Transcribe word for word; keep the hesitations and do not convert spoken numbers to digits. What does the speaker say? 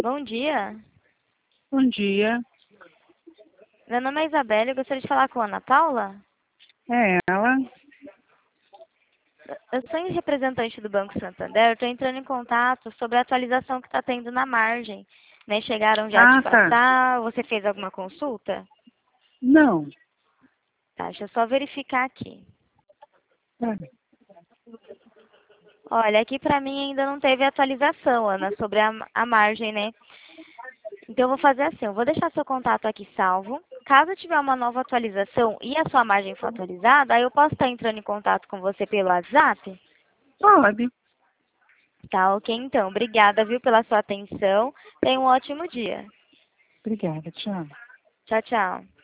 Bom dia. Bom dia. Meu nome é Isabela e eu gostaria de falar com a Ana Paula. É ela? Eu sou representante do Banco Santander, eu estou entrando em contato sobre a atualização que está tendo na margem. Né? Chegaram já a te Ah, tá. passar, você fez alguma consulta? Não. Tá, deixa eu só verificar aqui. Tá. Olha, aqui para mim ainda não teve atualização, Ana, sobre a, a margem, né? Então eu vou fazer assim, eu vou deixar seu contato aqui salvo. Caso tiver uma nova atualização e a sua margem for atualizada, aí eu posso estar entrando em contato com você pelo WhatsApp? Pode. Tá, ok então. Obrigada, viu, pela sua atenção. Tenha um ótimo dia. Obrigada, tchau. Tchau, tchau.